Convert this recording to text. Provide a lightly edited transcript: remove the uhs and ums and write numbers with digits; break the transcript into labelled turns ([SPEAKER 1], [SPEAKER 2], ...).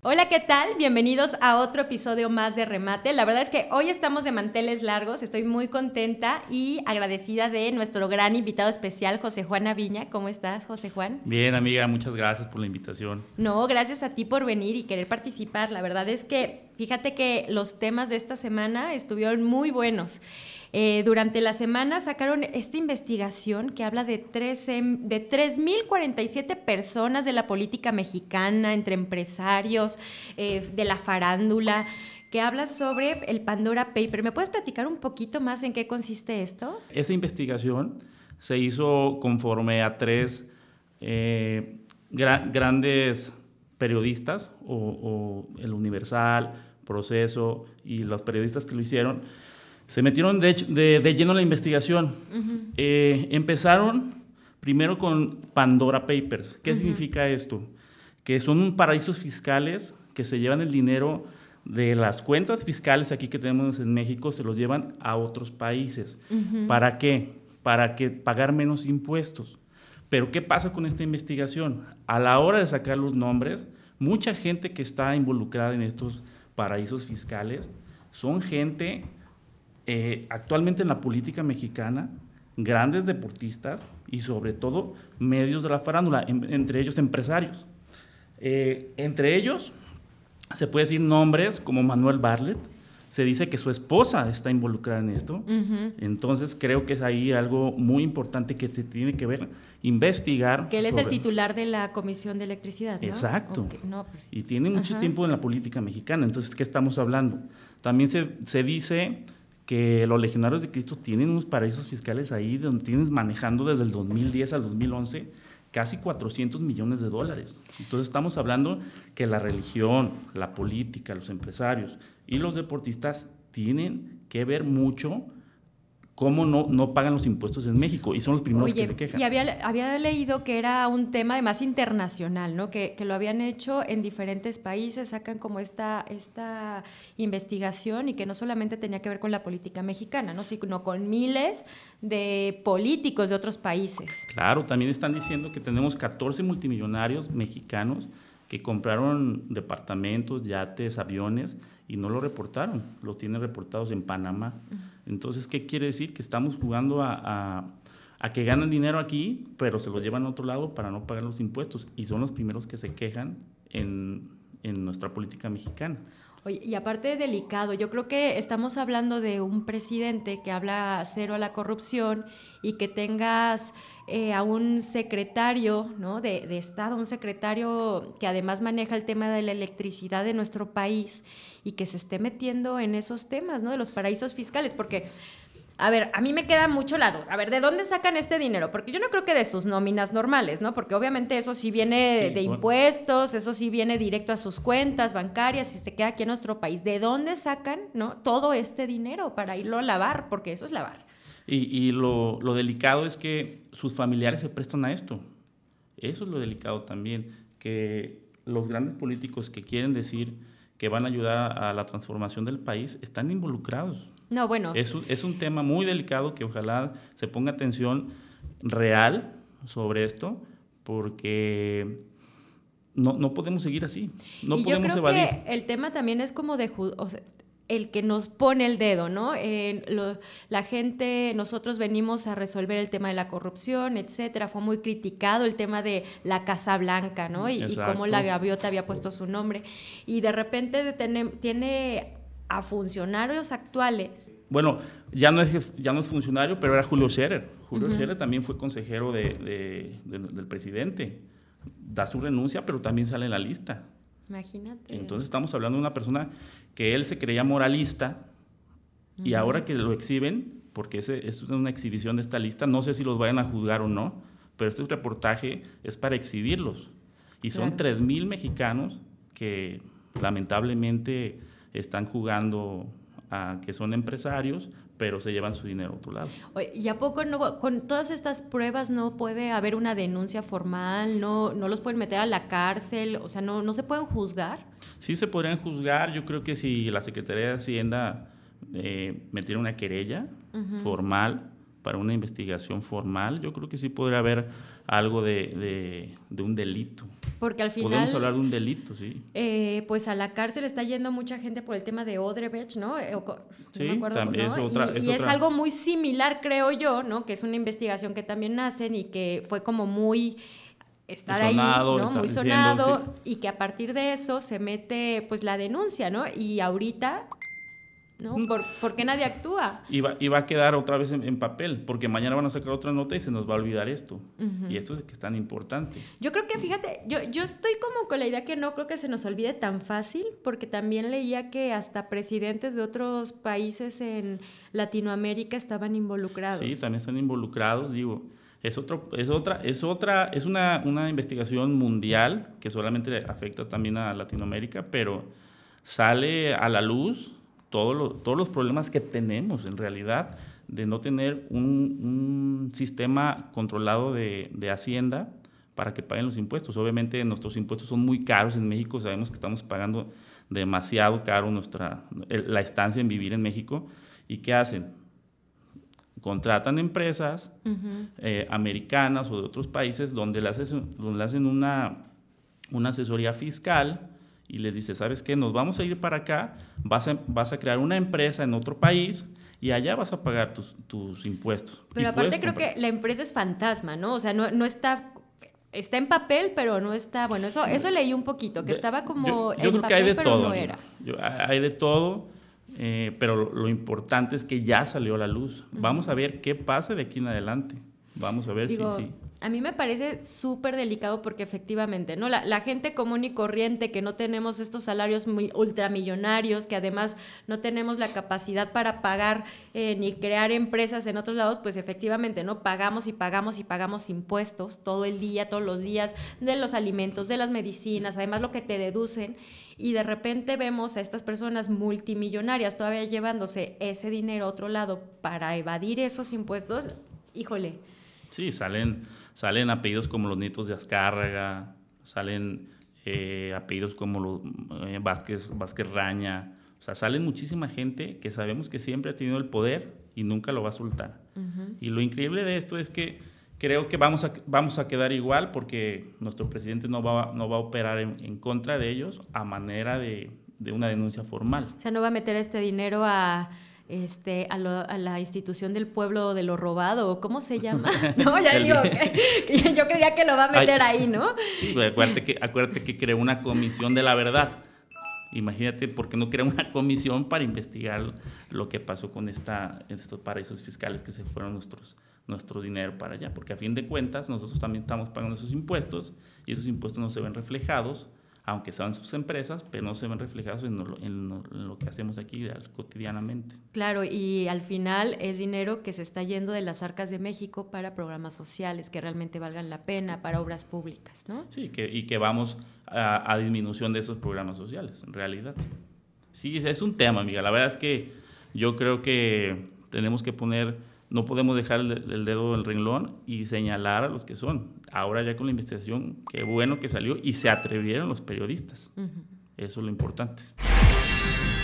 [SPEAKER 1] Hola, ¿qué tal? Bienvenidos a otro episodio más de Remate. La verdad es que hoy estamos de manteles largos, estoy muy contenta y agradecida de nuestro gran invitado especial, José Juan Aviña. ¿Cómo estás, José Juan?
[SPEAKER 2] Bien, amiga, muchas gracias por la invitación.
[SPEAKER 1] No, gracias a ti por venir y querer participar. La verdad es que fíjate que los temas de esta semana estuvieron muy buenos. Durante la semana sacaron esta investigación que habla de 3,047 personas de la política mexicana, entre empresarios, de la farándula, que habla sobre el Pandora Paper. ¿Me puedes platicar un poquito más en qué consiste esto?
[SPEAKER 2] Esta investigación se hizo conforme a tres grandes periodistas, o El Universal, Proceso y los periodistas que lo hicieron. Se metieron de lleno en la investigación. Empezaron primero con Pandora Papers. ¿Qué significa esto? Que son paraísos fiscales que se llevan el dinero de las cuentas fiscales aquí que tenemos en México, se los llevan a otros países. ¿Para qué? Para que pagar menos impuestos. Pero ¿qué pasa con esta investigación? A la hora de sacar los nombres, mucha gente que está involucrada en estos paraísos fiscales son gente actualmente en la política mexicana, grandes deportistas y sobre todo medios de la farándula, entre ellos empresarios. Entre ellos se puede decir nombres como Manuel Bartlett. Se dice que su esposa está involucrada en esto. Entonces creo que es ahí algo muy importante que se tiene que ver, investigar.
[SPEAKER 1] Que él es el titular de la Comisión de Electricidad, ¿no?
[SPEAKER 2] Exacto.
[SPEAKER 1] Okay. No, pues,
[SPEAKER 2] y tiene mucho tiempo en la política mexicana. Entonces, ¿qué estamos hablando? También se dice que los Legionarios de Cristo tienen unos paraísos fiscales ahí donde tienes manejando desde el 2010 al 2011 casi 400 millones de dólares. Entonces estamos hablando que la religión, la política, los empresarios y los deportistas tienen que ver mucho cómo no pagan los impuestos en México y son los primeros que se quejan.
[SPEAKER 1] Y había leído que era un tema además internacional, ¿no? Que lo habían hecho en diferentes países, sacan como esta investigación y que no solamente tenía que ver con la política mexicana, ¿no? Sino con miles de políticos de otros países.
[SPEAKER 2] Claro, también están diciendo que tenemos 14 multimillonarios mexicanos que compraron departamentos, yates, aviones y no lo reportaron, los tienen reportados en Panamá. Entonces, ¿qué quiere decir? Que estamos jugando a que ganan dinero aquí, pero se lo llevan a otro lado para no pagar los impuestos y son los primeros que se quejan en nuestra política mexicana.
[SPEAKER 1] Oye, y aparte de delicado, yo creo que estamos hablando de un presidente que habla cero a la corrupción y que tengas a un secretario, ¿no? de Estado, un secretario que además maneja el tema de la electricidad de nuestro país y que se esté metiendo en esos temas, ¿no? De los paraísos fiscales, porque... A ver, a mí me queda mucho la duda. A ver, ¿de dónde sacan este dinero? Porque yo no creo que de sus nóminas normales, ¿no? Porque obviamente eso sí viene de impuestos, eso sí viene directo a sus cuentas bancarias y se queda aquí en nuestro país. ¿De dónde sacan, no, todo este dinero para irlo a lavar? Porque eso es lavar.
[SPEAKER 2] Y lo delicado es que sus familiares se prestan a esto. Eso es lo delicado también, que los grandes políticos que quieren decir que van a ayudar a la transformación del país están involucrados.
[SPEAKER 1] No, bueno.
[SPEAKER 2] Es un tema muy delicado que ojalá se ponga atención real sobre esto, porque no podemos seguir así, no podemos evadir.
[SPEAKER 1] Yo creo que el tema también es como o sea, el que nos pone el dedo, ¿no? La gente, nosotros venimos a resolver el tema de la corrupción, etcétera. Fue muy criticado el tema de la Casa Blanca, ¿no? Y cómo la gaviota había puesto su nombre. Y de repente tiene a funcionarios actuales.
[SPEAKER 2] Bueno, ya no es funcionario, pero era Julio Scherer. Julio Scherer también fue consejero del presidente. Da su renuncia, pero también sale en la lista.
[SPEAKER 1] Imagínate.
[SPEAKER 2] Entonces estamos hablando de una persona que él se creía moralista y ahora que lo exhiben, porque es una exhibición de esta lista, no sé si los vayan a juzgar o no, pero este reportaje es para exhibirlos. Y son 3,000 mexicanos que lamentablemente están jugando a que son empresarios, pero se llevan su dinero a otro lado.
[SPEAKER 1] Oye, ¿y a poco con todas estas pruebas no puede haber una denuncia formal? ¿No los pueden meter a la cárcel? O sea, ¿no se pueden juzgar?
[SPEAKER 2] Sí se podrían juzgar. Yo creo que si la Secretaría de Hacienda metiera una querella formal para una investigación formal, yo creo que sí podría haber algo de un delito.
[SPEAKER 1] Porque al final...
[SPEAKER 2] Podemos hablar de un delito, sí.
[SPEAKER 1] Pues a la cárcel está yendo mucha gente por el tema de Odebrecht, ¿no?
[SPEAKER 2] Sí,
[SPEAKER 1] no me acuerdo,
[SPEAKER 2] también
[SPEAKER 1] ¿no? Es algo muy similar, creo yo, ¿no? Que es una investigación que también hacen y que fue como muy... estar sonado, ahí, ¿no? Muy sonado, diciendo, sí. Y que a partir de eso se mete pues la denuncia, ¿no? Y ahorita, ¿no? ¿Por qué nadie actúa?
[SPEAKER 2] Y va a quedar otra vez en papel, porque mañana van a sacar otra nota y se nos va a olvidar esto. Y esto es que es tan importante.
[SPEAKER 1] Yo creo que, fíjate, yo estoy como con la idea que no creo que se nos olvide tan fácil, porque también leía que hasta presidentes de otros países en Latinoamérica estaban involucrados.
[SPEAKER 2] Sí, también están involucrados, digo. Es una investigación mundial que solamente afecta también a Latinoamérica, pero sale a la luz todos los problemas que tenemos en realidad de no tener un sistema controlado de Hacienda para que paguen los impuestos. Obviamente nuestros impuestos son muy caros en México, sabemos que estamos pagando demasiado caro la estancia en vivir en México. ¿Y qué hacen? Contratan empresas americanas o de otros países donde le hacen una asesoría fiscal y les dice, ¿sabes qué? Nos vamos a ir para acá, vas a crear una empresa en otro país y allá vas a pagar tus impuestos.
[SPEAKER 1] Pero aparte creo que la empresa es fantasma, ¿no? O sea, no está en papel, pero no está... Bueno, eso leí un poquito, que estaba como
[SPEAKER 2] yo creo
[SPEAKER 1] papel,
[SPEAKER 2] que hay de
[SPEAKER 1] pero
[SPEAKER 2] todo,
[SPEAKER 1] no era.
[SPEAKER 2] Hay de todo, pero lo importante es que ya salió a la luz. Vamos a ver qué pasa de aquí en adelante. Vamos a ver si...
[SPEAKER 1] A mí me parece súper delicado porque efectivamente, ¿no? La gente común y corriente que no tenemos estos salarios muy ultramillonarios, que además no tenemos la capacidad para pagar ni crear empresas en otros lados, pues efectivamente, ¿no? Pagamos y pagamos y pagamos impuestos todo el día, todos los días, de los alimentos, de las medicinas, además lo que te deducen. Y de repente vemos a estas personas multimillonarias todavía llevándose ese dinero a otro lado para evadir esos impuestos. Híjole.
[SPEAKER 2] Sí, salen apellidos como los nietos de Azcárraga, salen apellidos como los Vázquez Raña, o sea, salen muchísima gente que sabemos que siempre ha tenido el poder y nunca lo va a soltar. Y lo increíble de esto es que creo que vamos a quedar igual porque nuestro presidente no va a operar en contra de ellos a manera de una denuncia formal.
[SPEAKER 1] O sea, no va a meter este dinero a la institución del pueblo de lo robado, ¿cómo se llama? No, ya digo, yo creía que lo va a meter ahí, ¿no?
[SPEAKER 2] Sí, acuérdate que creó una comisión de la verdad. Imagínate por qué no crea una comisión para investigar lo que pasó con estos paraísos fiscales que se fueron nuestro dinero para allá, porque a fin de cuentas nosotros también estamos pagando esos impuestos y esos impuestos no se ven reflejados, aunque sean sus empresas, pero no se ven reflejados en lo que hacemos aquí cotidianamente.
[SPEAKER 1] Claro, y al final es dinero que se está yendo de las arcas de México para programas sociales que realmente valgan la pena, para obras públicas, ¿no?
[SPEAKER 2] Sí, y que vamos a disminución de esos programas sociales, en realidad. Sí, es un tema, amiga. La verdad es que yo creo que tenemos que no podemos dejar el dedo en el renglón y señalar a los que son. Ahora ya con la investigación, qué bueno que salió y se atrevieron los periodistas. Eso es lo importante.